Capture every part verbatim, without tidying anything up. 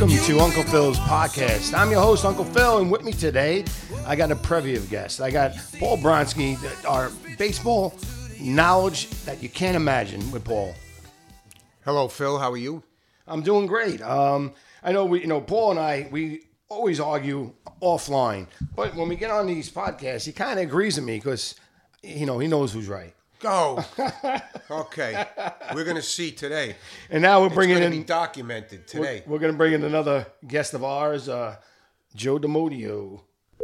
welcome to Uncle Phil's podcast. I'm your host, Uncle Phil, and with me today, I got a preview of guests. I got Paul Bronski, our baseball knowledge that you can't imagine with Paul. Hello, Phil. How are you? I'm doing great. Um, I know we, you know, Paul and I, we always argue offline, but when we get on these podcasts, he kind of agrees with me because, you know, he knows who's right. Go. Okay. We're going to see today. And now we're bringing it's in. Be documented today. We're, we're going to bring in another guest of ours, uh, Joe D'Amodio.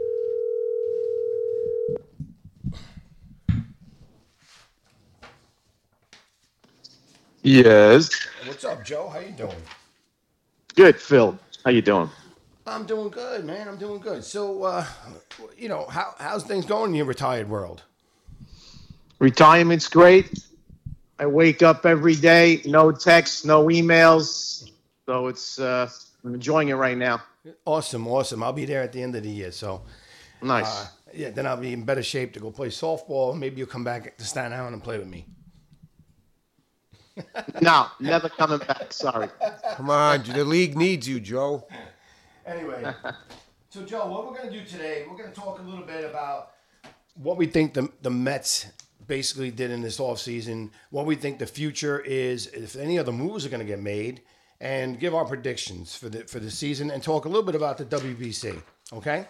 Yes. What's up, Joe? How you doing? Good, Phil. How you doing? I'm doing good, man. I'm doing good. So, uh, you know, how how's things going in your retired world? Retirement's great. I wake up every day, no texts, no emails. So it's uh, I'm enjoying it right now. Awesome, awesome. I'll be there at the end of the year. So nice. Uh, yeah, then I'll be in better shape to go play softball. Maybe you'll come back to Staten Island and play with me. No, never coming back. Sorry. Come on, the league needs you, Joe. Anyway, so Joe, what we're going to do today, we're going to talk a little bit about what we think the the Mets basically did in this offseason, what we think the future is, if any other moves are going to get made, and give our predictions for the for the season, and talk a little bit about the W B C. Okay?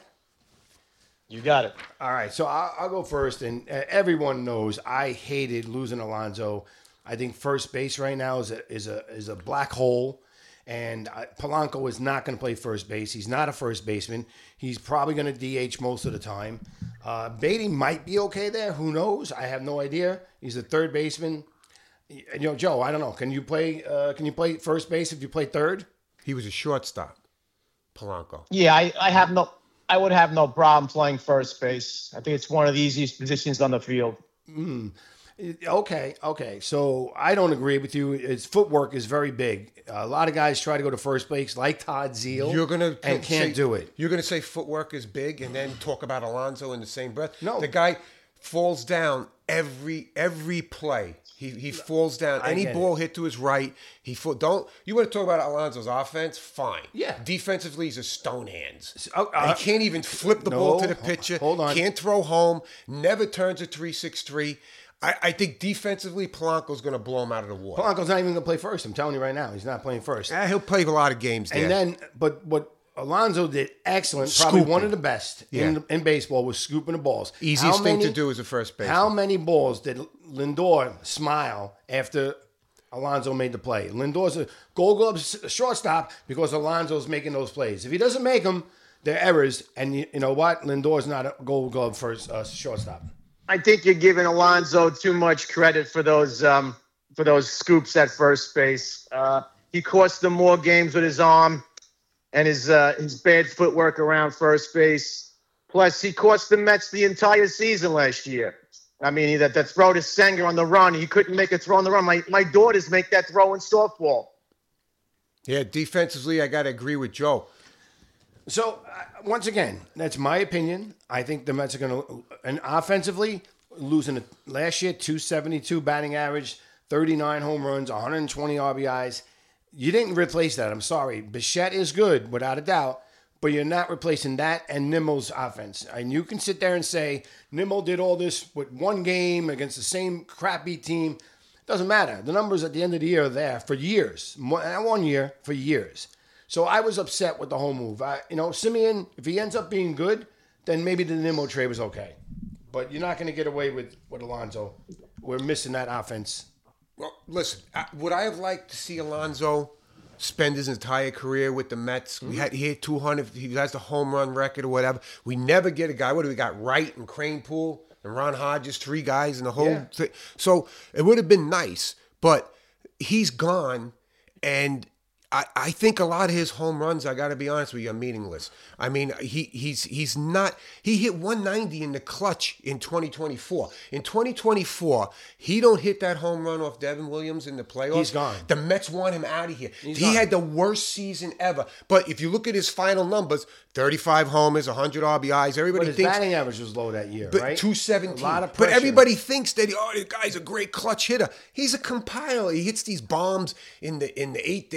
You got it. All right, so I'll, I'll go first, and uh, everyone knows I hated losing Alonso. I think first base right now is a is a is a black hole, and uh, Polanco is not going to play first base. He's not a first baseman. He's probably going to D H most of the time. Uh, Beatty might be okay there. Who knows? I have no idea. He's a third baseman. You know, Joe, I don't know. Can you play? Uh, can you play first base if you play third? He was a shortstop, Polanco. Yeah, I, I have no. I would have no problem playing first base. I think it's one of the easiest positions on the field. Mm. Okay, okay. So I don't agree with you. His footwork is very big. A lot of guys try to go to first base, like Todd Zeile, you're gonna and can't say, do it. You're going to say footwork is big and then talk about Alonso in the same breath? No. The guy falls down every every play. He he falls down. I Any get ball it. hit to his right, he fall, don't. You want to talk about Alonso's offense? Fine. Yeah. Defensively, he's a stone hands. Oh, uh, he can't even flip the no, ball to the pitcher. hold on. Can't throw home. Never turns a three six three. I, I think defensively, Polanco's going to blow him out of the water. Polanco's not even going to play first. I'm telling you right now, he's not playing first. Eh, he'll play a lot of games there. And then, but what Alonso did excellent, probably Scooping. one of the best Yeah. in, in baseball, was scooping the balls. Easiest How thing many- to do as a first baseman. How many balls did Lindor smile after Alonso made the play? Lindor's a Gold Glove s- shortstop because Alonso's making those plays. If he doesn't make them, they're errors. And you, you know what? Lindor's not a Gold Glove first uh, shortstop. I think you're giving Alonso too much credit for those um, for those scoops at first base. Uh, he cost them more games with his arm and his uh, his bad footwork around first base. Plus, he cost the Mets the entire season last year. I mean, that that throw to Senga on the run, he couldn't make a throw on the run. My my daughters make that throw in softball. Yeah, defensively, I got to agree with Joe. So, uh, once again, that's my opinion. I think the Mets are going to, and offensively, losing it last year, two seventy-two batting average, thirty-nine home runs, one hundred twenty R B Is. You didn't replace that. I'm sorry. Bichette is good, without a doubt, but you're not replacing that and Nimmo's offense. And you can sit there and say, Nimmo did all this with one game against the same crappy team. Doesn't matter. The numbers at the end of the year are there for years. Not one year, for years. So I was upset with the whole move. I, you know, Simeon, if he ends up being good, then maybe the Nimmo trade was okay. But you're not going to get away with, with Alonso. We're missing that offense. Well, listen, I, would I have liked to see Alonso spend his entire career with the Mets? Mm-hmm. We had he hit two hundred. He has the home run record or whatever. We never get a guy. What do we got? Wright and Cranepool and Ron Hodges, three guys in the whole Yeah. thing. So it would have been nice, but he's gone, and I, I think a lot of his home runs, I got to be honest with you, are meaningless. I mean, he he's he's not. He hit one ninety in the clutch in twenty twenty-four. In twenty twenty-four, he don't hit that home run off Devin Williams in the playoffs. He's gone. The Mets want him out of here. He's he gone. had the worst season ever. But if you look at his final numbers, thirty-five homers, one hundred R B Is. Everybody But his thinks. batting average was low that year, But right? two seventeen. A lot of But pressure. everybody thinks that oh, this guy's a great clutch hitter. He's a compiler. He hits these bombs in the in the eighth inning when the Mets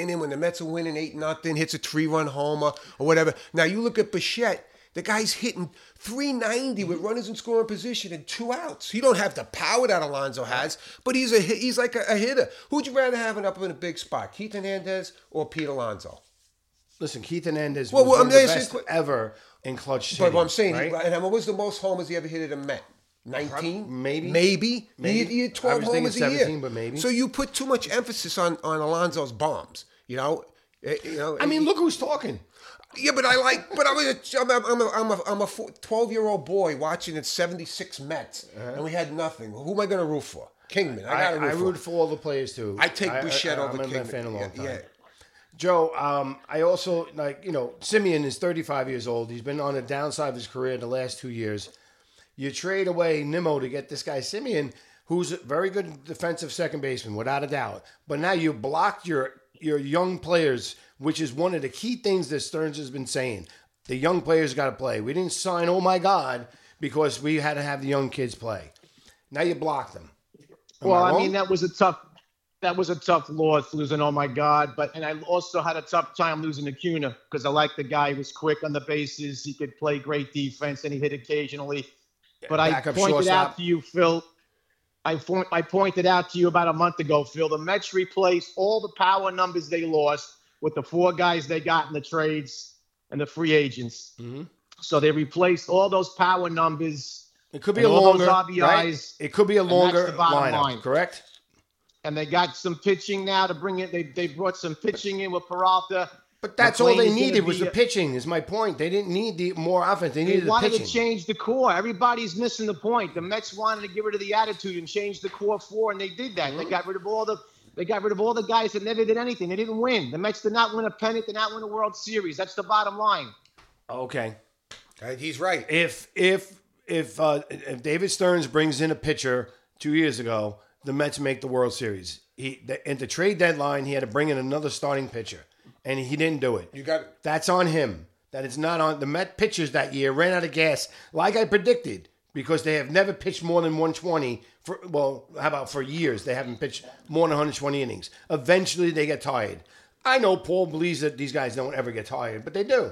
Mets are winning eight nothing, hits a three-run homer or whatever. Now you look at Bichette. The guy's hitting three ninety with runners in scoring position and two outs. He don't have the power that Alonso has, but he's a he's like a, a hitter. Who'd you rather have up in a big spot, Keith Hernandez or Pete Alonso? Listen, Keith Hernandez well, was well, one of the I'm best saying, ever in clutch city. But what I'm saying, right? he, and what was the most homers he ever hit at a Met? nineteen? Maybe. Maybe. Maybe. He, he had I twelve was thinking homers a seventeen, year. but maybe. So you put too much emphasis on, on Alonso's bombs, you know? Eh, You know, I mean, look who's talking. Yeah, but I like, but I'm a, I'm a, I'm a, I'm a, I'm a twelve-year-old boy watching at seventy-six Mets, uh-huh. and we had nothing. Who am I going to root for? Kingman. I got to root I for. root for all the players too. I take Bichette I, I, over I've been Kingman. a fan a long yeah, time. yeah. Joe, um, I also like you know Simeon is thirty-five years old. He's been on the downside of his career the last two years. You trade away Nimmo to get this guy Simeon, who's a very good defensive second baseman, without a doubt. But now you blocked your your young players, which is one of the key things that Stearns has been saying. The young players got to play. We didn't sign, oh my God, because we had to have the young kids play. Now you blocked them. Am well, I, I mean, that was a tough that was a tough loss, losing, oh my God. But and I also had a tough time losing Acuna because I like the guy. He was quick on the bases. He could play great defense, and he hit occasionally. But I Backup pointed shortstop. out to you, Phil. I, po- I pointed out to you about a month ago, Phil. The Mets replaced all the power numbers they lost with the four guys they got in the trades and the free agents. Mm-hmm. So they replaced all those power numbers. It could be and a all longer, those R B Is, right? It could be a and that's longer the bottom lineup, line. correct? And they got some pitching now to bring it. They they brought some pitching in with Peralta. But that's all McLean they is gonna needed was be the a- pitching. Is my point. They didn't need the more offense. They They needed the wanted pitching. to change the core. Everybody's missing the point. The Mets wanted to get rid of the attitude and change the core four, and they did that. They got rid of all the they got rid of all the guys that never did anything. They didn't win. The Mets did not win a pennant. Did not win a World Series. That's the bottom line. Okay. Uh, He's right. If if if uh, if David Stearns brings in a pitcher two years ago, the Mets make the World Series. He the, at the trade deadline, he had to bring in another starting pitcher, and he didn't do it. You got That's on him. That it's not on the Met pitchers that year ran out of gas, like I predicted, because they have never pitched more than one twenty for well, how about for years? They haven't pitched more than one twenty innings. Eventually, they get tired. I know Paul believes that these guys don't ever get tired, but they do.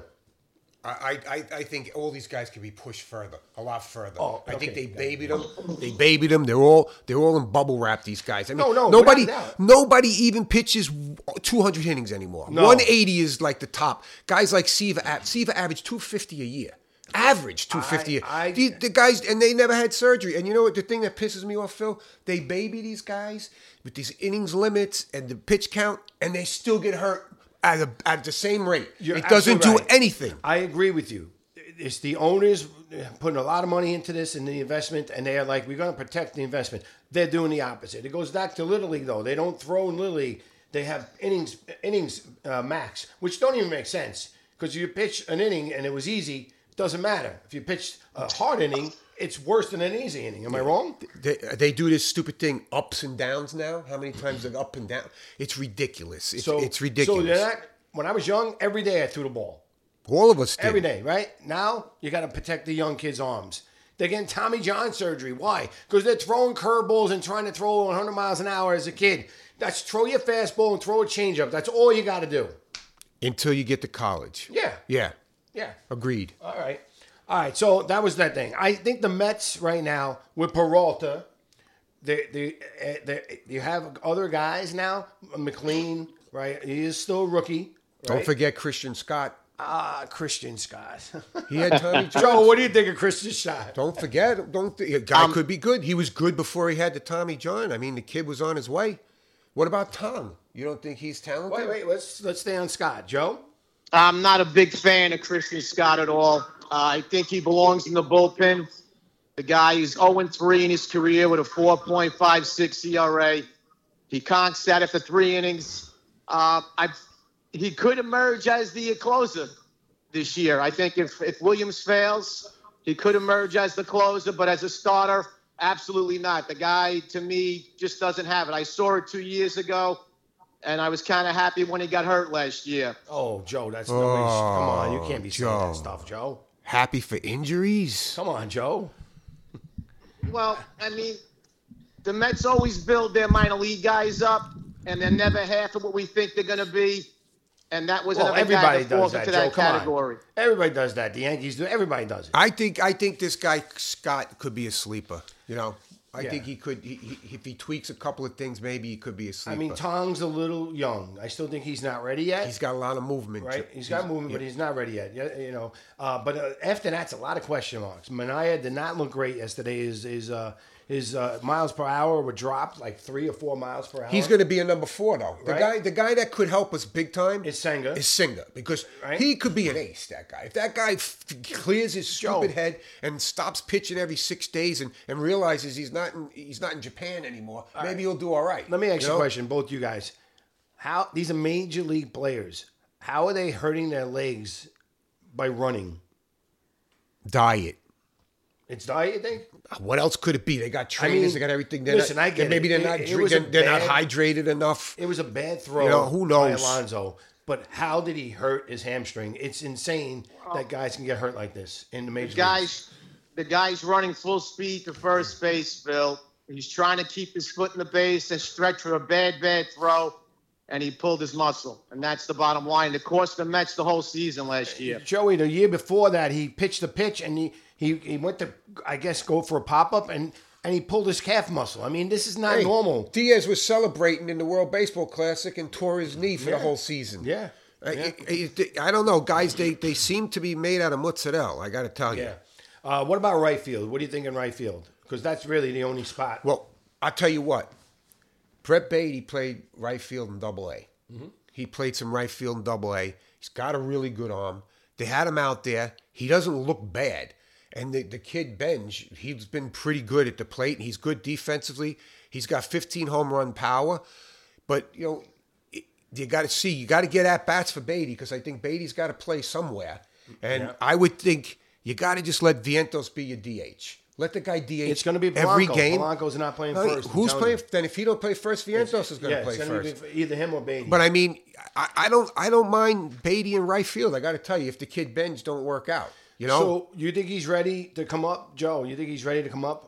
I, I, I think all these guys can be pushed further, a lot further. Oh, I think okay. they babied them. They babied them. They're all they're all in bubble wrap. These guys. I mean, No, no, nobody without a doubt. nobody even pitches two hundred innings anymore. No. one eighty is like the top. Guys like Siva, Siva average two fifty a year. Average two fifty a year. I- the, the guys, and they never had surgery. And you know what? The thing that pisses me off, Phil, they baby these guys with these innings limits and the pitch count, and they still get hurt at, a, at the same rate. You're it doesn't do absolutely right. anything. I agree with you. It's the owners putting a lot of money into this and the investment, and they are like, we're going to protect the investment. They're doing the opposite. It goes back to Little League, though. They don't throw in Little League. They have innings innings uh, max, which don't even make sense because you pitch an inning and it was easy. It doesn't matter. If you pitch a hard inning, it's worse than an easy inning. Am I wrong? They, they do this stupid thing, ups and downs now. How many times they're up and down? It's ridiculous. It's, So it's ridiculous. So they're not, when I was young, every day I threw the ball. All of us did. Every day, right? Now, you got to protect the young kids' arms. They're getting Tommy John surgery. Why? Because they're throwing curveballs and trying to throw one hundred miles an hour as a kid. That's throw your fastball and throw a changeup. That's all you got to do. Until you get to college. Yeah. Yeah. Yeah. Agreed. All right. All right. So that was that thing. I think the Mets right now with Peralta, they, they, uh, they, you have other guys now. McLean, right? He is still a rookie. Don't right? forget Christian Scott. Ah, Christian Scott. He had Tommy John. Joe, what do you think of Christian Scott? Don't forget. Don't th- a guy Um, could be good. He was good before he had the Tommy John. I mean, the kid was on his way. What about Tom? You don't think he's talented? Wait, wait. Let's let's stay on Scott. Joe. I'm not a big fan of Christian Scott at all. Uh, I think he belongs in the bullpen. The guy is oh and three in his career with a four point five six E R A. He conked that after three innings. Uh, I, he could emerge as the closer this year. I think if, if Williams fails, he could emerge as the closer, but as a starter, absolutely not. The guy, to me, just doesn't have it. I saw it two years ago, and I was kind of happy when he got hurt last year. Oh, Joe, that's no way. Come on, you can't be saying Joe. that stuff, Joe. Happy for injuries? Come on, Joe. Well, I mean, the Mets always build their minor league guys up, and they're never half of what we think they're going to be. and that was Well, another everybody guy that does falls that, into Joe. that Come category. on. Everybody does that. The Yankees do. Everybody does it. I think I think this guy Scott could be a sleeper. You know, I Yeah. think he could. He, he, if he tweaks a couple of things, maybe he could be a I sleeper. mean, Tong's a little young. I still think he's not ready yet. he's got a lot of movement. right? He's got movement, but he's not ready yet. Yeah, you know. Uh, but uh, after that's a lot of question marks. Manaea did not look great yesterday. His his uh, his uh, miles per hour were dropped like three or four miles per hour. He's going to be a number four though. The Right. guy, the guy that could help us big time Is Senga. Is Senga because Right. he could be an ace. That guy. If that guy f- clears his stupid Joe. head and stops pitching every six days and, and realizes he's not in, he's not in Japan anymore, maybe he'll do all right. Let me ask you, know? a question, both you guys. How these are major league players? How are they hurting their legs by running? Diet. It's diet, you think? What else could it be? They got trainers. mean, they got everything. They're listen, not, I get maybe it. they're not It- it was a drinking. They're not bad- hydrated enough. It was a bad throw You know, who by knows? Alonso. But how did he hurt his hamstring? It's insane that guys can get hurt like this in the major leagues. Guys, the guy's running full speed to first base, Phil. He's trying to keep his foot in the base and stretch for a bad, bad throw, and he pulled his muscle. And that's the bottom line. It cost the Mets the whole season last year. Joey, the year before that, he pitched the pitch and he, he, he went to, I guess, go for a pop-up and, and he pulled his calf muscle. I mean, this is not Hey, normal. Diaz was celebrating in the World Baseball Classic and tore his knee for Yeah. the whole season. Yeah. I, Yeah. I, I- I don't know, guys. They they seem to be made out of mozzarella. I got to tell you. Yeah. Uh, what about right field? What do you think in right field? Because that's really the only spot. Well, I'll tell you what. Brett Beatty played right field in Double A. Mm-hmm. He played some right field in Double A. He's got a really good arm. They had him out there. He doesn't look bad. And the, the kid Benj, he's been pretty good at the plate. He's good defensively. He's got fifteen home run power. But, you know, it- you got to see, you got to get at bats for Beatty because I think Beatty's got to play somewhere. And Yeah. I would think you got to just let Vientos be your D H. Let the guy D H It's going to be Polanco. every game. Polanco's not playing No, first. I'm Who's telling playing? you. Then if he don't play first, Vientos is going to Yeah, play it's gonna first. be either him or Beatty. But I mean, I, I don't, I don't mind Beatty in right field. I got to tell you, if the kid Benj don't work out, you know. So you think he's ready to come up, Joe? You think he's ready to come up?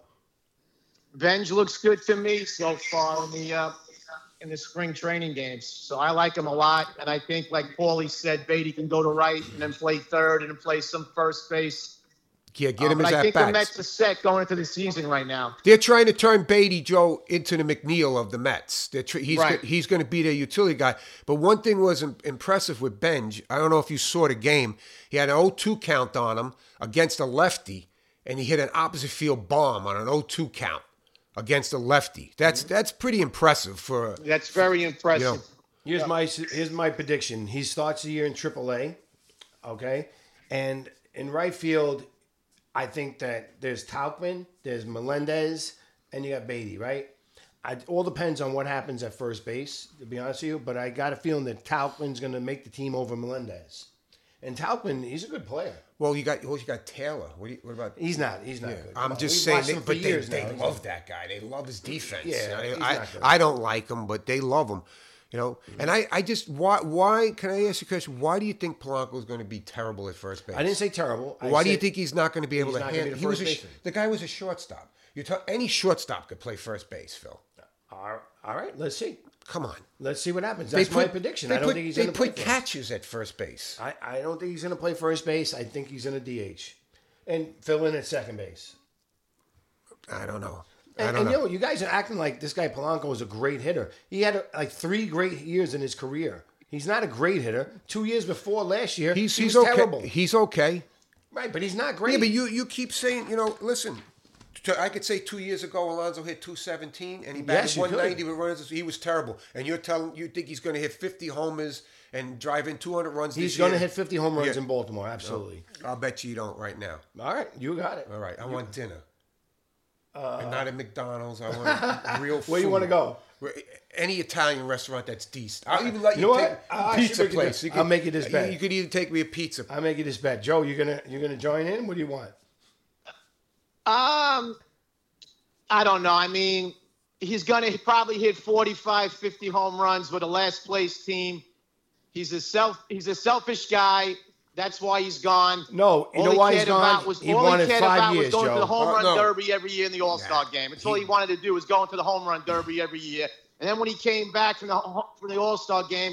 Benj looks good to me so far in the uh, in the spring training games. So I like him a lot. And I think, like Paulie said, Beatty can go to right and then play third and then play some first base. yeah, get Uh, him but his I at think the bats. Mets are set going into the season right now. They're trying to turn Beatty, Joe, into the McNeil of the Mets. They're tr- he's Right. go- he's going to be their utility guy. But one thing was im- impressive with Benj. I don't know if you saw the game. He had an oh two count on him against a lefty, and he hit an opposite field bomb on an oh two count against a lefty. That's that's pretty impressive for. a- That's very impressive. You know, Here's my here's my prediction. He starts the year in triple A, okay, and in right field, I think that there's Tauchman, there's Melendez, and you got Beatty, right? I, it all depends on what happens at first base, to be honest with you. But I got a feeling that Tauchman's going to make the team over Melendez, and Tauchman, he's a good player. Well, you got well, you got Taylor. What, do you, what about? He's not. He's not good. Come I'm on, just we've saying, watched they, him for but they, years they now. He's love not- that guy. They love his defense. Yeah, I, he's I, not good. I don't like him, but they love him. You know, and I, I just why why can I ask you a question? Why do you think Polanco is going to be terrible at first base? I didn't say terrible. I Why do you said- think he's not going to be able he's to not gonna be handle? the He was first a, sh- baseman. the guy was a shortstop. You talk any shortstop could play first base, Phil. All all right, let's see. Come on. Let's see what happens. That's my prediction. They I don't put, think he's they going to play put first. catches at first base. I, I don't think he's going to play first base. I think he's going to D H and fill in at second base. I don't know. I And, don't and know. you know, you guys are acting like this guy Polanco is a great hitter. He had uh, like three great years in his career. He's not a great hitter. Two years before last year, He's he he's was okay. terrible. He's okay. Right, but he's not great. Yeah, but you you keep saying, you know, listen. t- I could say two years ago, Alonso hit two seventeen, and he batted Yes, you one ninety could. with runners. He was terrible, and you're telling you think he's going to hit fifty homers and drive in two hundred runs. he's this going to year? hit fifty home runs Yeah. in Baltimore. Absolutely. I'll bet you you don't right now. All right, you got it. All right, I want dinner, and not at McDonald's. I want real. Where you food. wanna go? Where- Any Italian restaurant that's decent. I'll even let You you, know take what? I a should pizza make you place. this- You I'll make you this you- bet. You could either take me a pizza. I'll make you this bet, Joe. You're gonna you're gonna join in. What do you want? Um, I don't know. I mean, he's going to probably hit forty-five, fifty home runs with a last place team. He's a self. He's a selfish guy. That's why he's gone. No, you all know he why he's cared gone? about was He all wanted he cared five about years, was going Joe. to the home Uh, run no. derby every year in the All Star Nah, game. It's all he- he wanted to do was go into the home run derby every year. And then when he came back from the from the All Star game,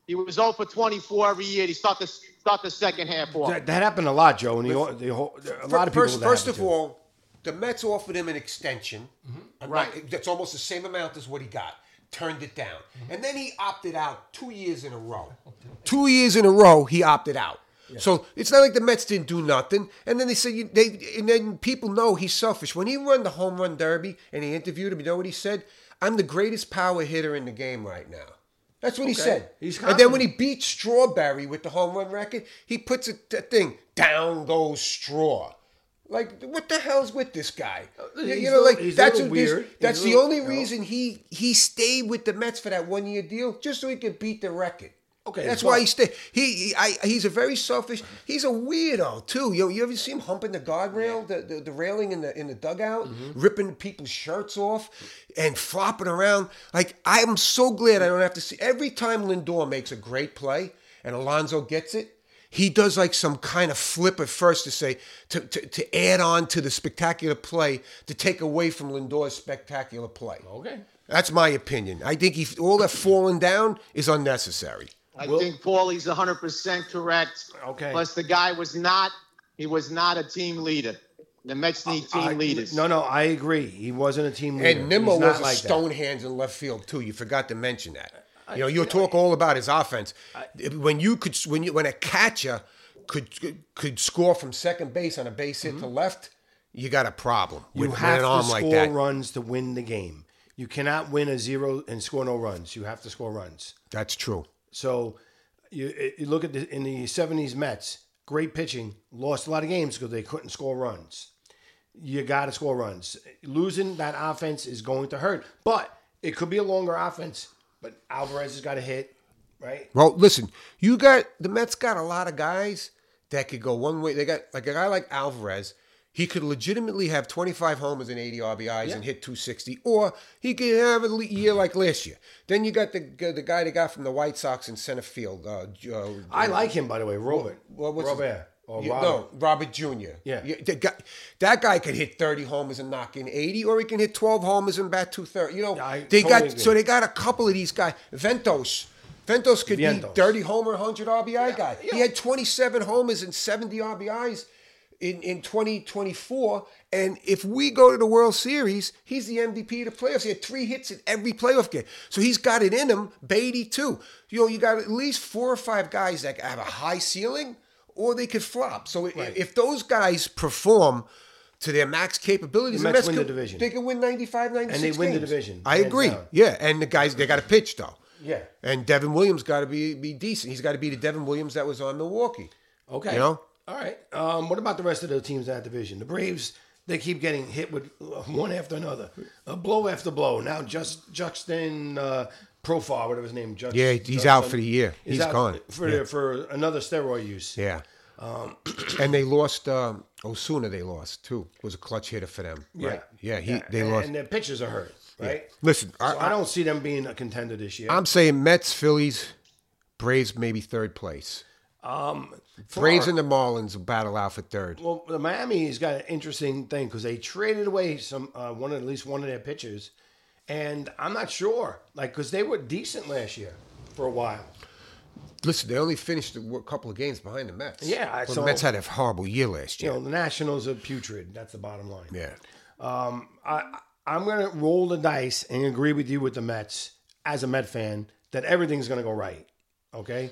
He was zero for twenty-four every year. He start the start the second half off. That, that happened a lot, Joe. And the, the whole, a lot of people. First, that first of happened to. all, the Mets offered him an extension. Mm-hmm. Right. That's almost the same amount as what he got. Turned it down. Mm-hmm. And then he opted out two years in a row. Two years in a row, he opted out. Yeah. So it's not like the Mets didn't do nothing. And then they said, you, they, and then people know he's selfish. When he won the home run derby and he interviewed him, you know what he said? I'm the greatest power hitter in the game right now. That's what okay. he said. He's and then when he beat Strawberry with the home run record, he puts a, a thing, down goes Straw. Like, what the hell's with this guy? He's you know, like he's that's a what weird. This, that's he's the little, only you know. reason he he stayed with the Mets for that one year deal, just so he could beat the record. Okay, that's but, why he stayed. He, he I, he's a very selfish. He's a weirdo too. You you ever see him humping the guardrail, the, the the railing in the in the dugout, mm-hmm. ripping people's shirts off, and flopping around? Like, I'm so glad I don't have to see. Every time Lindor makes a great play and Alonso gets it, he does like some kind of flip at first to say to to, to add on to the spectacular play to take away from Lindor's spectacular play. Okay, that's my opinion. I think he, all that falling down is unnecessary. I Well, think Paulie's one hundred percent correct. Okay. Plus, the guy was not, he was not a team leader. The Mets need team I, leaders. No, no, I agree. He wasn't a team leader. And Nimmo He's not was a like stone that. hands in left field too. You forgot to mention that. You know, I- you'll you talk know, all about his offense. When you could, when you, when a catcher could could score from second base on a base hit to left, you got a problem. You with, with have an to arm score like that. runs to win the game. You cannot win a zero and score no runs. You have to score runs. That's true. So you, you look at the, in the seventies Mets, great pitching, lost a lot of games because they couldn't score runs. You got to score runs. Losing that offense is going to hurt, but it could be a longer offense. But Alvarez has got a hit, right? Well, listen, you got the Mets got a lot of guys that could go one way. They got like a guy like Alvarez. He could legitimately have twenty-five homers and eighty R B Is Yeah. and hit two sixty, or he could have a year like last year. Then you got the the guy they got from the White Sox in center field. Uh, uh, I like him, by the way, Robert. What, what's his- Robert. Or Yeah, Robert. no, Robert Junior Yeah. the guy, that guy could hit thirty homers and knock in eighty, or he can hit twelve homers and bat two thirty. You know, Yeah, I they totally got agree. so they got a couple of these guys. Ventos, Ventos could Vientos. be thirty homer, one hundred R B I guy. yeah. He had twenty-seven homers and seventy R B Is in in twenty twenty-four. And if we go to the World Series, he's the M V P of the playoffs. He had three hits in every playoff game, so he's got it in him. Beatty too. You know, you got at least four or five guys that have a high ceiling, or they could flop. So Right. if those guys perform to their max capabilities, The the Mets Mets win the could- division. They can win ninety-five, ninety-six And they win the games. division, I hands agree. down. Yeah, and the guys, they got to pitch, though. Yeah. And Devin Williams got to be be decent. He's got to be the Devin Williams that was on Milwaukee. Okay. You know? All right. Um, what about the rest of the teams in that division? The Braves, they keep getting hit with uh, one after another, uh, blow after blow. Now, just Justin uh, Profar, whatever his name. Just, Yeah, he's out for the year. He's He's out gone. for Yeah. for another steroid use. Yeah. Um, and they lost, um, Osuna they lost, too. Was a clutch hitter for them. Right? Yeah, he, they and, lost. and their pitchers are hurt, right? Listen, So I, I, don't see them being a contender this year. I'm saying Mets, Phillies, Braves, maybe third place. Um, for Braves our- and the Marlins will battle out for third. Well, the Miami's got an interesting thing because they traded away some uh, one at least one of their pitchers, and I'm not sure, like, because they were decent last year for a while. Listen, they only finished a couple of games behind the Mets. Yeah, I Well, saw- the Mets had a horrible year last You year. know, the Nationals are putrid. That's the bottom line. Yeah. Um, I, I'm going to roll the dice and agree with you with the Mets as a Met fan that everything's going to go right. Okay,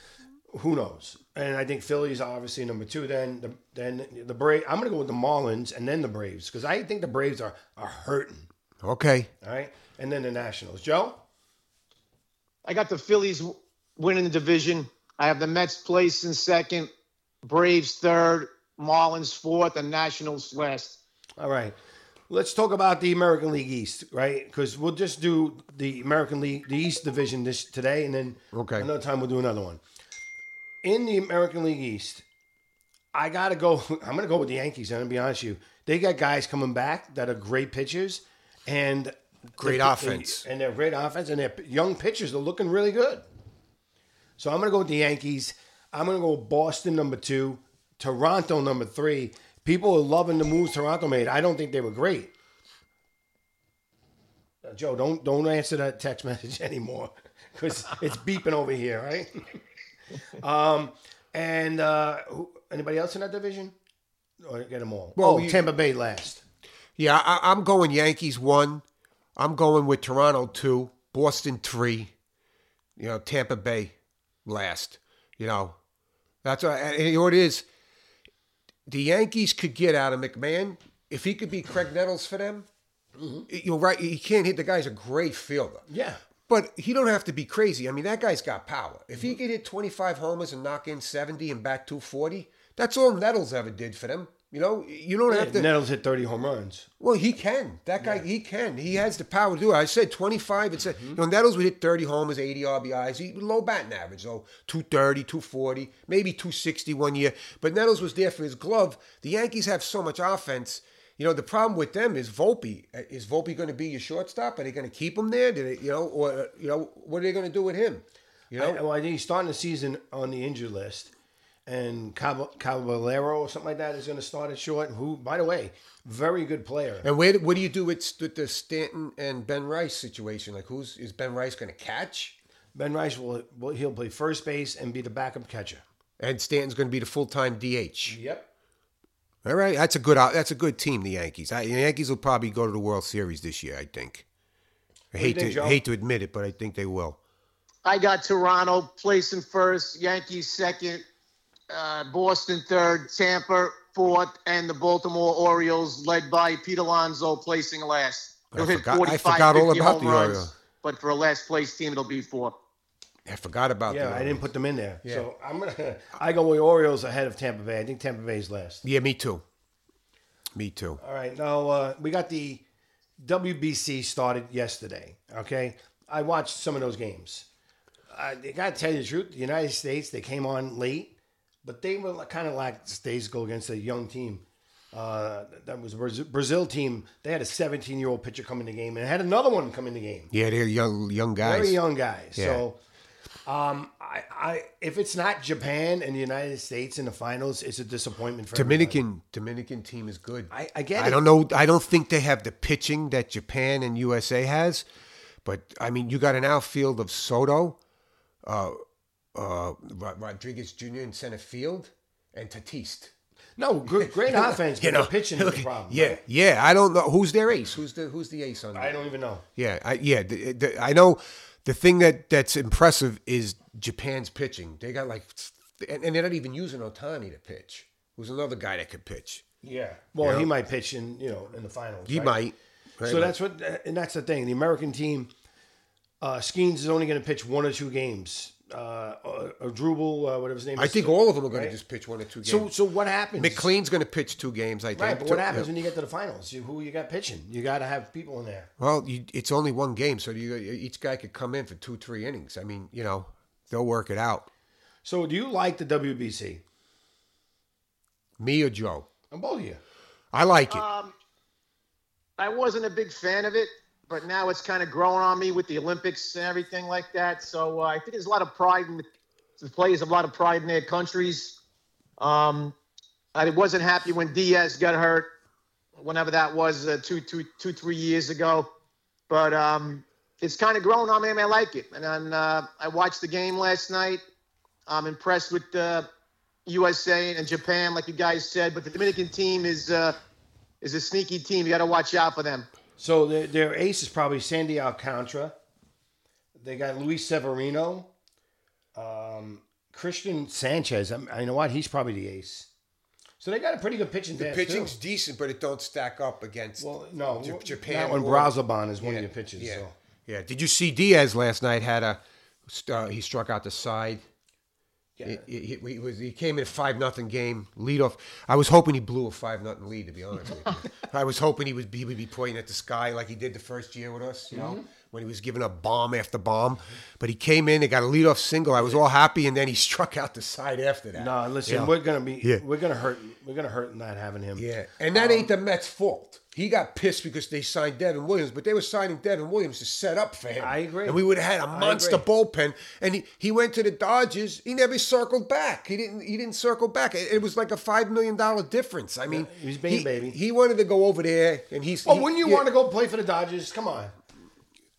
who knows? And I think Philly's obviously number two. Then the then the Braves. I'm going to go with the Marlins and then the Braves because I think the Braves are are hurting. Okay. All right, and then the Nationals. Joe. I got the Phillies w- winning the division. I have the Mets place in second, Braves third, Marlins fourth, and Nationals last. All right. Let's talk about the American League East, right? Because we'll just do the American League, the East Division this today, and then Okay. another time we'll do another one. In the American League East, I gotta go. I'm gonna go with the Yankees. I'm gonna be honest with you. They got guys coming back that are great pitchers and Great they- offense. and they're great offense, and they're young pitchers. They're looking really good. So I'm gonna go with the Yankees. I'm gonna go Boston number two, Toronto number three. People are loving the moves Toronto made. I don't think they were great. Uh, Joe, don't don't answer that text message anymore because it's beeping over here, right? um, and uh, who, anybody else in that division? Or get them all? Well, oh, you- Tampa Bay last. Yeah, I, I'm going Yankees one. I'm going with Toronto two, Boston three. You know, Tampa Bay last. You know, that's what, and you know what it is. The Yankees could get out of McMahon if he could be Craig Nettles for them. Mm-hmm. You're right. He can't hit. The guy's a great fielder. Yeah. But he don't have to be crazy. I mean, that guy's got power. If he could hit twenty-five homers and knock in seventy and bat two forty, that's all Nettles ever did for them. You know, you don't have to. Nettles hit thirty home runs. Well, he can. That guy, he can. He has the power to do it. I said twenty-five. It's a, mm-hmm. you know, Nettles would hit thirty homers, eighty R B Is. He low batting average, though, two thirty, two forty, maybe two sixty one year. But Nettles was there for his glove. The Yankees have so much offense. You know, the problem with them is Volpe. Is Volpe going to be your shortstop? Are they going to keep him there? Do they, you know, or you know, what are they going to do with him? You know, I, well, I think he's starting the season on the injured list. And Cab- Caballero or something like that is going to start at short. Who, by the way, very good player. And where, what do you do with, with the Stanton and Ben Rice situation? Like, who's is Ben Rice going to catch? Ben Rice will, will he'll play first base and be the backup catcher. And Stanton's going to be the full time D H. Yep. All right, that's a good that's a good team. The Yankees. I, the Yankees will probably go to the World Series this year. I think. I hate think, to Joe? hate to admit it, but I think they will. I got Toronto placing first, Yankees second, uh, Boston third, Tampa fourth, and the Baltimore Orioles, led by Pete Alonso, placing last. I They'll hit forgot- I forty-five, forgot all fifty about home the runs, Orioles. but for a last place team, it'll be four. I forgot about Yeah, that. I didn't put them in there. So I'm gonna. I go with Orioles ahead of Tampa Bay. I think Tampa Bay's last. Yeah, me too. Me too. All right, now uh, we got the W B C started yesterday. Okay, I watched some of those games. I got to tell you the truth. The United States, they came on late, but they were kind of like stays go against a young team. Uh, that was a Brazil, Brazil team. They had a seventeen-year-old pitcher come in the game, and had another one come in the game. Yeah, they're young young guys. Very young guys. Yeah. So, um, I, I, if it's not Japan and the United States in the finals, it's a disappointment for everybody. Dominican Dominican team is good. I, I get I it. don't know. I don't think they have the pitching that Japan and U S A has, but I mean, you got an outfield of Soto, uh, uh, Rod- Rodriguez Junior in center field, and Tatis. No, good, great offense, but You know, the pitching is look, the problem. Yeah, right? yeah. I don't know who's their ace. Who's the who's the ace on? I don't even know. Yeah, I, yeah. The, the, I know the thing that, that's impressive is Japan's pitching. They got like, and, and they're not even using Otani to pitch. Who's another guy that could pitch? Yeah. Well, Yeah. he might pitch in, you know, in the finals. He right? might. Right, So but- that's what, and that's the thing. The American team, uh, Skeens is only going to pitch one or two games. Uh, or, or Drubal, uh, whatever his name I is. think all of them are going Right. to just pitch one or two games. So, so what happens? McLean's going to pitch two games, I think. Right, but what happens Yeah. when you get to the finals? You, who you got pitching? You got to have people in there. Well, you, it's only one game, so you, each guy could come in for two, three innings. I mean, you know, they'll work it out. So, do you like the W B C? Me or Joe? And both of you. I like it. Um, I wasn't a big fan of it, but now it's kind of growing on me with the Olympics and everything like that. So uh, I think there's a lot of pride in the, the players, have a lot of pride in their countries. Um, I wasn't happy when Diaz got hurt, whenever that was, uh, two, two, two, three years ago. But um, it's kind of growing on me, and I like it. And then uh, I watched the game last night. I'm impressed with the U S A and Japan, like you guys said, but the Dominican team is uh, is a sneaky team. You got to watch out for them. So, their, their ace is probably Sandy Alcantara. They got Luis Severino. Um, Christian Sanchez. I, I know what? He's probably the ace. So, they got a pretty good pitching The staff, pitching's too. decent, but it don't stack up against Well, no, J- Japan. Not when or- Brazoban is one Yeah, of your pitchers. Yeah, So. yeah. Did you see Diaz last night? Had a uh, he struck out the side. Yeah. He, he, he was he came in a five nothing game lead off. I was hoping he blew a five nothing lead. To be honest with you, I was hoping he would be, he would be pointing at the sky like he did the first year with us. You know, Mm-hmm. when he was giving up bomb after bomb. But he came in and got a lead off single. I was all happy, and then he struck out the side after that. No, listen, Yeah. we're gonna be, Yeah. we're gonna hurt, we're gonna hurt not having him. Yeah, and that ain't the Mets' fault. He got pissed because they signed Devin Williams, but they were signing Devin Williams to set up for him. I agree. And we would have had a I monster agree. bullpen. And he, he went to the Dodgers. He never circled back. He didn't. He didn't circle back. It, it was like a five million dollar difference. I mean, he was Bane, he, baby. He wanted to go over there, and he's. Oh, he- wouldn't you yeah. want to go play for the Dodgers? Come on.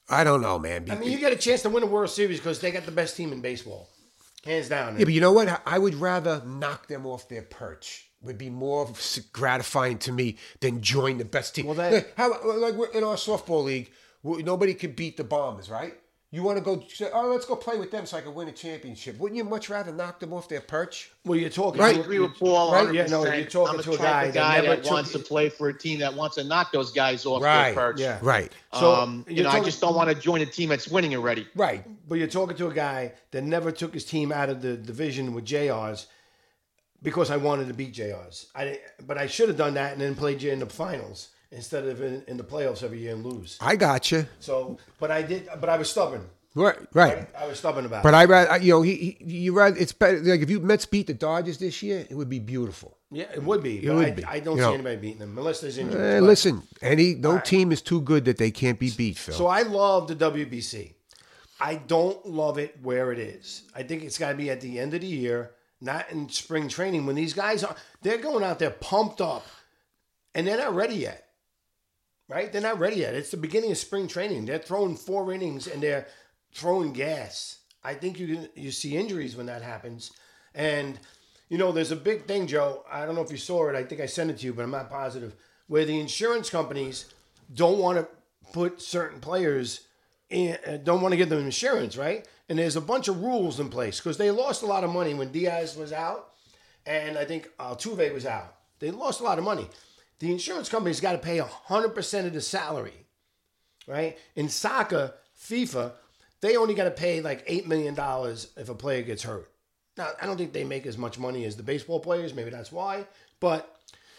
I don't know, man. I mean, you get a chance to win a World Series because they got the best team in baseball, hands down. Yeah, but you know what? I would rather knock them off their perch. Would be more gratifying to me than join the best team. Well, that- like, how, like we're in our softball league, nobody could beat the Bombers, right? You want to go? Say, oh, let's go play with them so I can win a championship. Wouldn't you much rather knock them off their perch? Well, you're talking. I Right. agree with Paul. Right, one yeah, hundred no, percent. you're talking I'm a to a type guy of that guy never that took- wants to play for a team that wants to knock those guys off Right. their perch. Yeah. Right, So, um, you you're know, I talking- just don't want to join a team that's winning already. right. But you're talking to a guy that never took his team out of the division with J Rs because I wanted to beat J Rs. I didn't- but I should have done that and then played you in the finals instead of in, in the playoffs every year and lose. I got you. So, but I did. But I was stubborn. Right, right. Right? I was stubborn about But it. I rather, you know, he, he you rather it's better. Like if you Mets beat the Dodgers this year, it would be beautiful. Yeah, it would be. But would I, be. I don't You see know. anybody beating them unless there's injuries. Eh, But- listen, any no team is too good that they can't be beat, Phil. So I love the W B C. I don't love it where it is. I think it's got to be at the end of the year, not in spring training when these guys are they're going out there pumped up and they're not ready yet. Right? They're not ready yet. It's the beginning of spring training. They're throwing four innings and they're throwing gas. I think you you see injuries when that happens. And you know, there's a big thing, Joe. I don't know if you saw it. I think I sent it to you, but I'm not positive. Where the insurance companies don't want to put certain players in, uh, don't want to give them insurance, right? And there's a bunch of rules in place because they lost a lot of money when Diaz was out, and I think Altuve was out. They lost a lot of money. The insurance company's got to pay one hundred percent of the salary, right? In soccer, FIFA, they only got to pay like eight million dollars if a player gets hurt. Now, I don't think they make as much money as the baseball players. Maybe that's why. But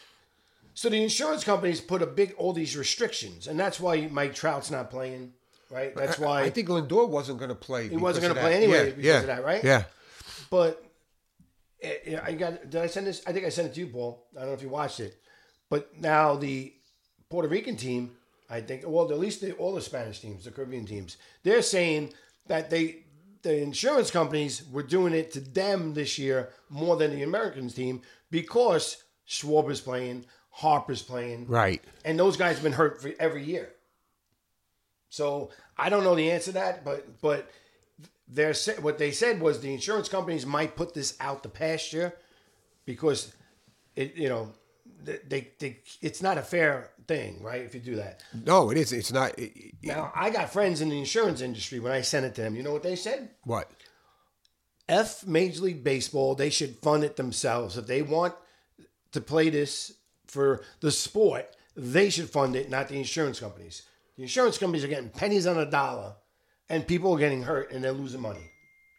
so the insurance companies put a big, all these restrictions. And that's why Mike Trout's not playing, right? That's why. I, I think Lindor wasn't going to play. He wasn't going gonna to play anyway yeah, because yeah, of that, right? Yeah. But eh, I got. Did I send this? I think I sent it to you, Paul. I don't know if you watched it. But now the Puerto Rican team, I think, well, at least the, all the Spanish teams, the Caribbean teams, they're saying that they, the insurance companies were doing it to them this year more than the Americans team because Schwarber's playing, Harper's playing, Right. and those guys have been hurt for every year. So I don't know the answer to that, but but they're sa- what they said was the insurance companies might put this out the pasture because it you know they, they, they it's not a fair thing, right? If you do that. No, it is. It's not. It, it- Now I got friends in the insurance industry. When I sent it to them, you know what they said? what? F Major League Baseball, they should fund it themselves. If they want to play this for the sport, they should fund it, not the insurance companies. The insurance companies are getting pennies on a dollar, and people are getting hurt, and they're losing money.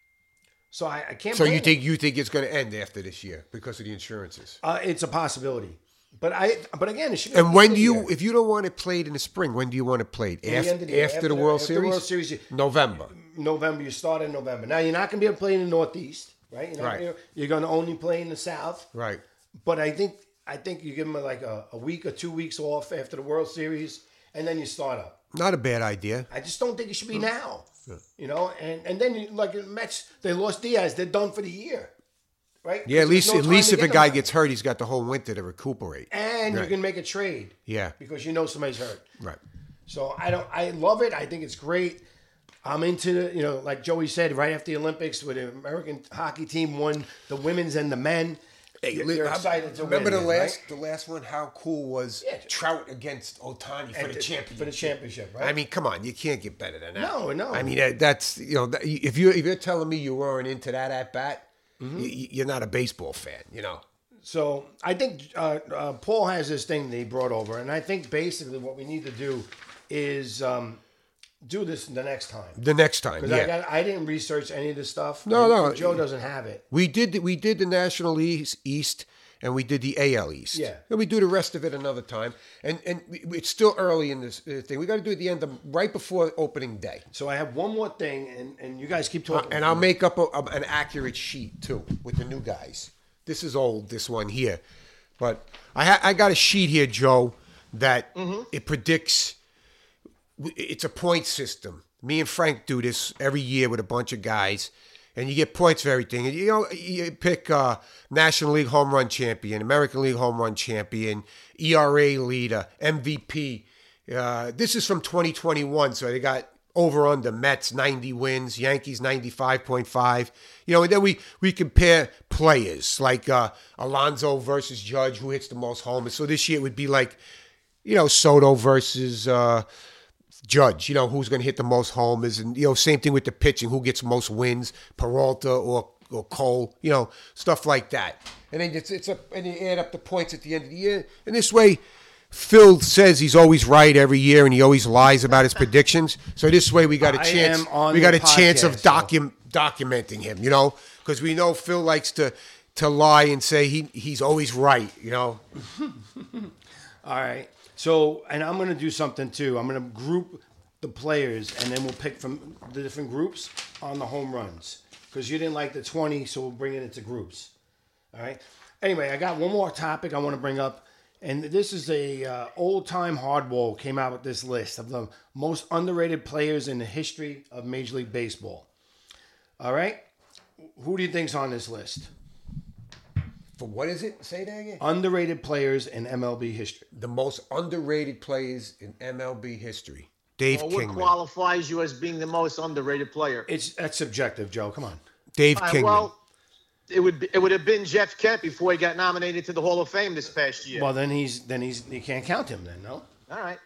So I, I can't. So blame you them. think you think it's going to end after this year because of the insurances? Uh, it's a possibility, but I. But again, it should. be And when do easier. you, if you don't want it played in the spring, when do you want it played? the After, end of the year. after, After the the- World after the Series? World Series, you- November. November, you start in November. Now you're not going to be able to play in the Northeast, right? You're, not Right. gonna- you're going to only play in the South. Right. But I think I think you give them like a, a week or two weeks off after the World Series, and then you start up. Not a bad idea. I just don't think it should be now. You know, and and then you, like the Mets, they lost Diaz. They're done for the year, right? Yeah, at There's least no at time least to if get a guy them gets hurt, he's got the whole winter to recuperate. and you Right. can make a trade. Yeah. because you know somebody's hurt. Right. So I don't. I love it. I think it's great. I'm into the, you know, like Joey said, right after the Olympics, where the American hockey team won the women's and the men. You're, you're excited to Remember win. the right? last the last one? How cool was Yeah. Trout against Ohtani for And the to- championship? For the championship, right? I mean, come on, you can't get better than that. No, no. I mean, that- that's you know, that- if you if you're telling me you weren't into that at bat, Mm-hmm. you, you're not a baseball fan. You know. So I think uh, uh, Paul has this thing that he brought over, and I think basically what we need to do is um, do this the next time. The next time, Because yeah. I got I didn't research any of this stuff. No, and no. Joe doesn't have it. We did the, we did the National East, East and we did the A L East. Yeah. And we do the rest of it another time. And and we- it's still early in this uh, thing. We got to do it at the end of right before opening day. So I have one more thing, and, and you guys keep talking. And I'll make up a, a- an accurate sheet too with the new guys. This is old, this one here, but I ha- I got a sheet here, Joe, that it predicts. It's a point system. Me and Frank do this every year with a bunch of guys, and you get points for everything. And you know, you pick uh, National League home run champion, American League home run champion, E R A leader, M V P. Uh, this is from twenty twenty-one, so they got over under Mets ninety wins, Yankees ninety-five point five. You know, and then we, we compare players like uh, Alonso versus Judge, who hits the most homers. So this year it would be like, you know, Soto versus uh, Judge, you know, who's going to hit the most homers. And, you know, same thing with the pitching, who gets most wins, Peralta or or Cole, you know, stuff like that. And then it's, it's a, and you add up the points at the end of the year. And this way, Phil says he's always right every year, and he always lies about his predictions. So this way, we got a I chance. am on We got the a chance of podcast, so- docu- documenting him, you know, because we know Phil likes to to lie and say he he's always right, you know. All right. So, and I'm going to do something too. I'm going to group the players, and then we'll pick from the different groups on the home runs. Because you didn't like the twenty, so we'll bring it into groups. All right. Anyway, I got one more topic I want to bring up. And this is a uh, old-time hardball came out with this list of the most underrated players in the history of Major League Baseball. All right? Who do you think's on this list? For what is it? Say that again. Underrated players in M L B history. The most underrated players in M L B history. Dave Well, what Kingman. qualifies you as being the most underrated player? It's that's subjective, Joe. Come on. Dave All right, Kingman. well, it would be, it would have been Jeff Kent before he got nominated to the Hall of Fame this past year. Well, then he's then he's you can't count him then, no. All right.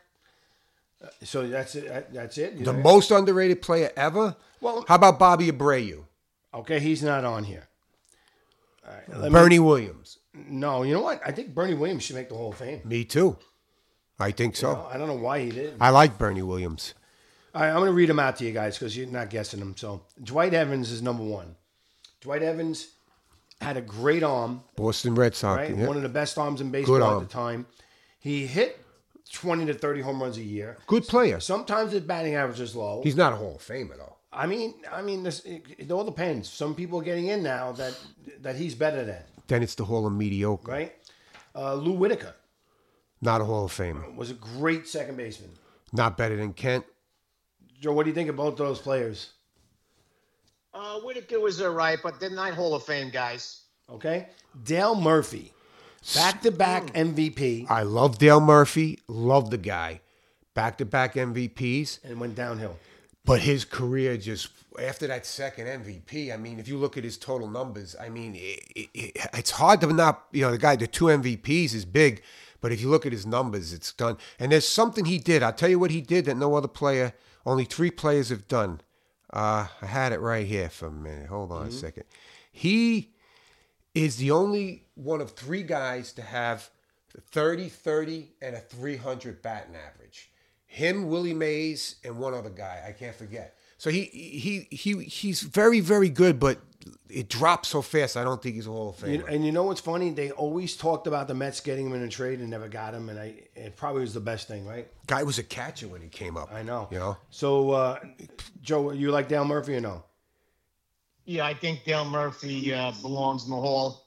So that's it. That's it. You the know? most underrated player ever? Well- how about Bobby Abreu? Okay, he's not on here. All right, let me- Bernie Williams. No, you know what? I think Bernie Williams should make the Hall of Fame. Me too. I think so. Well, I don't know why he did. I like Bernie Williams. All right, I'm going to read them out to you guys because you're not guessing them. So Dwight Evans is number one. Dwight Evans had a great arm, Boston Red Sox. right? yeah. One of the best arms in baseball Good at arm. the time. He hit twenty to thirty home runs a year. Good player. Sometimes his batting average is low. He's not a Hall of Famer though. I mean, I mean, this, it, it all depends. Some people are getting in now that that he's better than, Then it's the Hall of Mediocre. right? Uh, Lou Whitaker Not a Hall of Famer. was a great second baseman. Not better than Kent. Joe, what do you think of both those players? Uh, Whitaker was all right, but they're not Hall of Fame guys. Okay, Dale Murphy, back-to-back M V P, I love Dale Murphy. Love the guy. Back-to-back M V Ps. and went downhill. But his career just, after that second M V P, I mean, if you look at his total numbers, I mean, it, it, it's hard to not, you know, the guy, the two M V Ps is big, but if you look at his numbers, it's done. And there's something he did. I'll tell you what he did that no other player, only three players have done. Uh, I had it right here for a minute. Hold on a second. He is the only one of three guys to have thirty, thirty, and a three hundred batting average. Him, Willie Mays, and one other guy. I can't forget. So he he he he's very, very good, but it drops so fast, I don't think he's a Hall of Famer. You, and you know what's funny? They always talked about the Mets getting him in a trade and never got him, and I it probably was the best thing, right? Guy was a catcher when he came up. I know. You know? So, uh, Joe, you like Dale Murphy or no? Yeah, I think Dale Murphy uh, belongs in the Hall.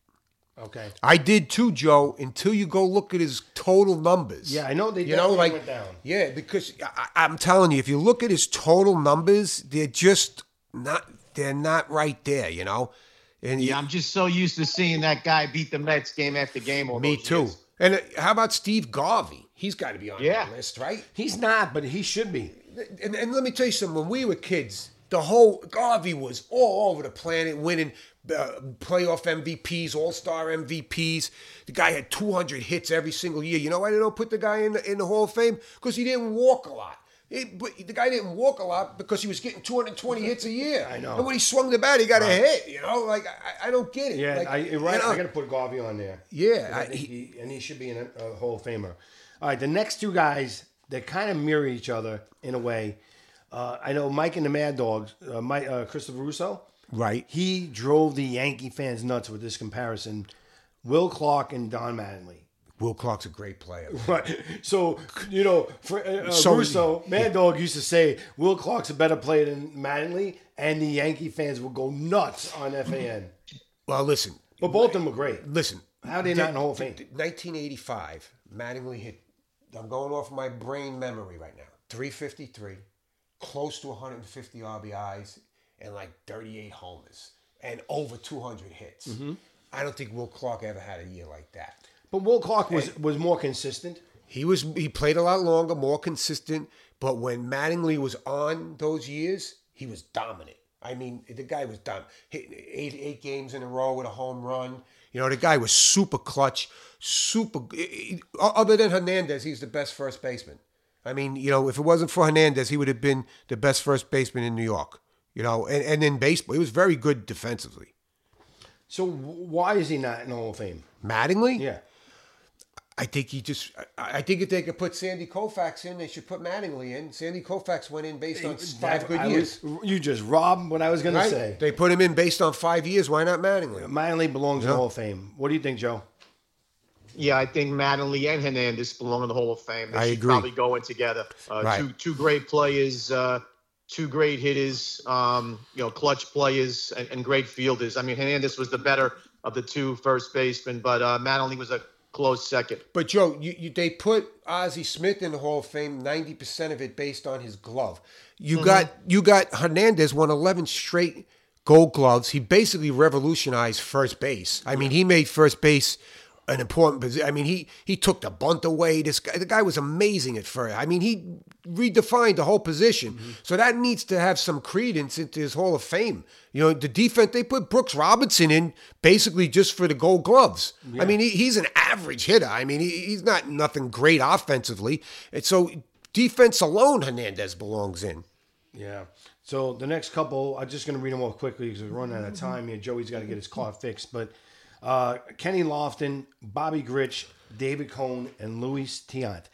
Okay. I did too, Joe, until you go look at his total numbers. Yeah, I know they You know, definitely like, went down. yeah, because I, I'm telling you, if you look at his total numbers, they're just not, they're not right there, you know? And Yeah, I'm just so used to seeing that guy beat the Mets game after game. All me those too. years. And uh, how about Steve Garvey? He's got to be on Yeah. that list, right? He's not, but he should be. And, and let me tell you something. When we were kids, the whole Garvey was all over the planet, winning uh, playoff M V Ps, All Star M V Ps. The guy had two hundred hits every single year. You know why they don't put the guy in the, in the Hall of Fame? Because he didn't walk a lot. It, but the guy didn't walk a lot because he was getting two hundred twenty hits a year. I know. And when he swung the bat, he got a hit. You know, like I, I don't get it. Yeah, like, I, you're right. you know, I got to put Garvey on there. Yeah, I I- think he, and he should be in a, a Hall of Famer. All right, the next two guys, they kind of mirror each other in a way. Uh, I know Mike and the Mad Dogs, uh, Mike, uh, Christopher Russo. right. He drove the Yankee fans nuts with this comparison. Will Clark and Don Mattingly. Will Clark's a great player. Right. So, you know, for, uh, uh, So- Russo, Mad Dog used to say Will Clark's a better player than Mattingly, and the Yankee fans would go nuts on F A N. Well, listen, But both of them were great. listen. How are they not in the Hall of Fame? nineteen eighty-five, Mattingly hit, I'm going off my brain memory right now, three fifty-three, close to one hundred fifty R B Is, and like thirty-eight homers, and over two hundred hits. Mm-hmm. I don't think Will Clark ever had a year like that. But Will Clark was, was more consistent. He was he played a lot longer, more consistent. But when Mattingly was on those years, he was dominant. I mean, the guy was dominant. Hit eight eight games in a row with a home run. You know, the guy was super clutch, super. Other than Hernandez, he's the best first baseman. I mean, you know, if it wasn't for Hernandez, he would have been the best first baseman in New York. You know, and, and in baseball, he was very good defensively. So why is he not in the Hall of Fame? Mattingly? Yeah. I think he just. I think if they could put Sandy Koufax in, they should put Mattingly in. Sandy Koufax went in based on five good I years. Was, you just robbed what I was going Right? to say. They put him in based on five years. Why not Mattingly? Mattingly belongs in Yeah. the Hall of Fame. What do you think, Joe? Yeah, I think Mattingly and Hernandez belong in the Hall of Fame. They I should agree. probably go in together. Uh, Right. Two two great players, uh, two great hitters, um, you know, clutch players, and, and great fielders. I mean, Hernandez was the better of the two first basemen, but uh, Mattingly was a close second. But Joe, you, you they put Ozzie Smith in the Hall of Fame. Ninety percent of it based on his glove. You Mm-hmm. got you got Hernandez won eleven straight Gold Gloves. He basically revolutionized first base. I mean, he made first base an important position. I mean, he he took the bunt away. This guy, the guy was amazing at first. I mean, he redefined the whole position. Mm-hmm. So that needs to have some credence into his Hall of Fame. You know, the defense, they put Brooks Robinson in basically just for the Gold Gloves. I mean, he, he's an average hitter. I mean, he, he's not nothing great offensively. And so defense alone, Hernandez belongs in. Yeah. So the next couple, I'm just going to read them off quickly because we're running out of time here. Joey's got to get his car fixed. But uh, Kenny Lofton, Bobby Grich, David Cohn, and Luis Tiant.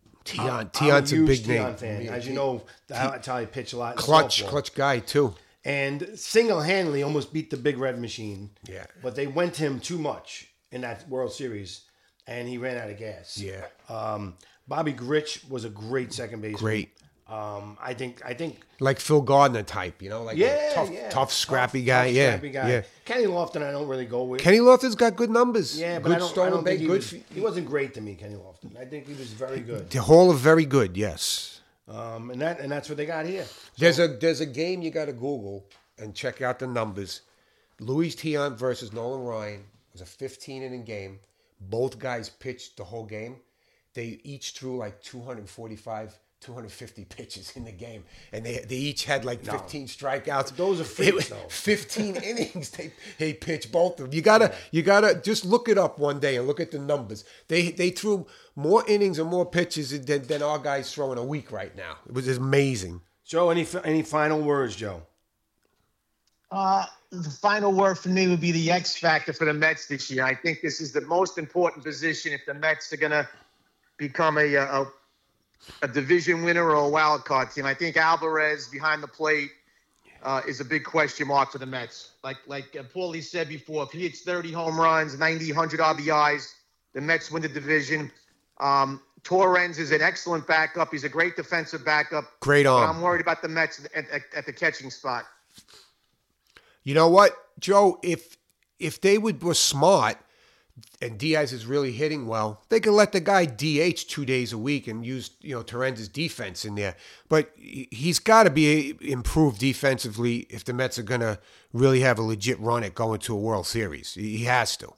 Tion, I'm Tion's a huge big Tiant name. fan. As you know, that's how I pitch a lot. in Clutch, softball. clutch guy too. And single-handedly almost beat the Big Red Machine. Yeah. But they went to him too much in that World Series, and he ran out of gas. Yeah. Um, Bobby Grich was a great second baseman. Great. Um, I think. I think. Like Phil Gardner type, you know, like Yeah, a tough, yeah. tough, scrappy Tough, guy. tough, yeah, scrappy guy. yeah. Kenny Lofton, I don't really go with. Kenny Lofton's got good numbers. yeah, but good I don't. I stolen don't base, think he good. was, he wasn't great to me, Kenny Lofton. I think he was very good. The Hall of very good. Yes. Um, and that and that's what they got here. There's a there's a game you got to Google and check out the numbers. Luis Tiant versus Nolan Ryan was a fifteen inning game. Both guys pitched the whole game. They each threw like two forty-five, two fifty pitches in the game, and they they each had like fifteen strikeouts. Those are freaks, It was though. fifteen innings they they pitched both of them. You gotta you gotta just look it up one day and look at the numbers. They they threw more innings and more pitches than, than our guys throw in a week right now. It was amazing. Joe, any any final words, Joe? Uh, the final word for me would be the X factor for the Mets this year. I think this is the most important position if the Mets are going to become a, a a division winner or a wild card team. I think Alvarez behind the plate uh, is a big question mark for the Mets. Like like uh, Paulie said before, if he hits thirty home runs, ninety, one hundred R B Is, the Mets win the division. Um, Torrens is an excellent backup. He's a great defensive backup. Great But arm. I'm worried about the Mets at, at, at the catching spot. You know what, Joe? If if they would were smart and Diaz is really hitting well, they could let the guy D H two days a week and use you know Torrens' defense in there. But he- he's got to be improved defensively if the Mets are going to really have a legit run at going to a World Series. He has to.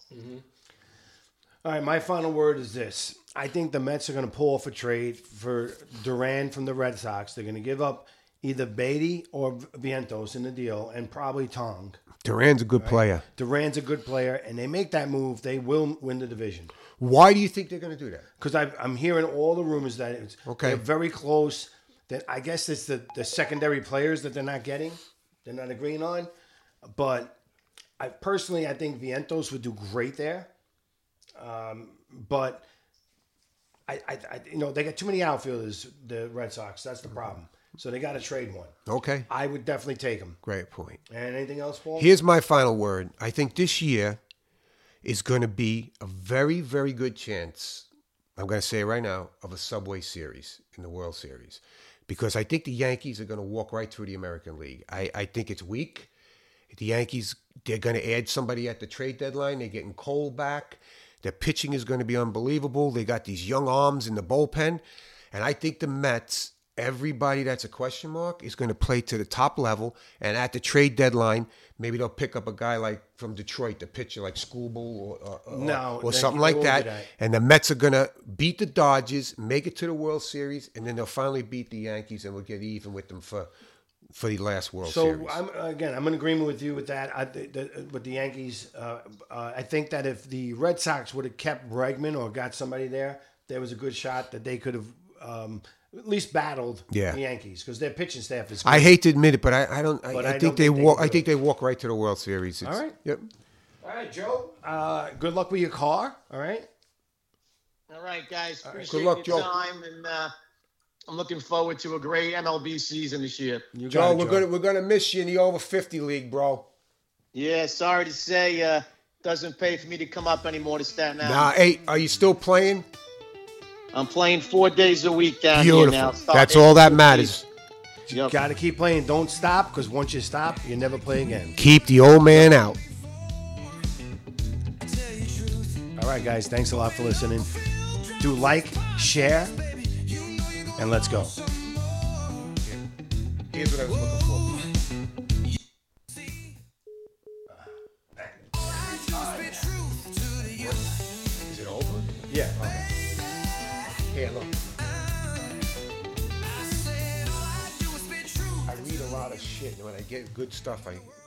All right, my final word is this. I think the Mets are going to pull off a trade for Duran from the Red Sox. They're going to give up either Beatty or Vientos in the deal and probably Tong. Duran's a good player. Duran's a good player, and they make that move, they will win the division. Why do you think they're going to do that? Because I'm hearing all the rumors that it's, Okay. they're very close. That I guess it's the, the secondary players that they're not getting, they're not agreeing on. But I personally, I think Vientos would do great there. Um, but I, I, I, you know, they got too many outfielders, the Red Sox. That's the problem. So they got to trade one. Okay, I would definitely take them. great point. And anything else, Paul? Here's my final word. I think this year is going to be a very, very good chance, I'm going to say it right now, of a Subway Series in the World Series. Because I think the Yankees are going to walk right through the American League. I, I think it's weak. The Yankees, they're going to add somebody at the trade deadline. They're getting Cole back. Their pitching is going to be unbelievable. They got these young arms in the bullpen. And I think the Mets, everybody that's a question mark is going to play to the top level. And at the trade deadline, maybe they'll pick up a guy like from Detroit, the pitcher like Skubal or, or, No, or they- something they like won't that. do that. And the Mets are going to beat the Dodgers, make it to the World Series, and then they'll finally beat the Yankees, and we'll get even with them for for the last World So Series. I'm again, I'm in agreement with you with that. I, the, the, with the Yankees, uh, uh, I think that if the Red Sox would have kept Bregman or got somebody there, there was a good shot that they could have um, at least battled Yeah. the Yankees because their pitching staff is. Good. I hate to admit it, but I, I don't. I, But I, I think don't they think they walk. can I do think it. they walk right to the World Series. It's, All right. Yep. All right, Joe. Uh, good luck with your car. All right. All right, guys. Appreciate Good luck, your Joe. time, and uh, I'm looking forward to a great M L B season this year. You got Joe, it, we're gonna we're gonna miss you in the over fifty league, bro. Yeah, sorry to say, uh, doesn't pay for me to come up anymore to Staten Island. Now, hey, are you still playing? I'm playing four days a week down Beautiful. here now. That's starting all that April matters. eighth. Yep. Got to keep playing. Don't stop because once you stop, you never play again. Keep the old man out. All right, guys. Thanks a lot for listening. Do like, share, and let's go. Here's what I was looking for. Is it over? Yeah. Here, look. I read a lot of shit, and when I get good stuff, I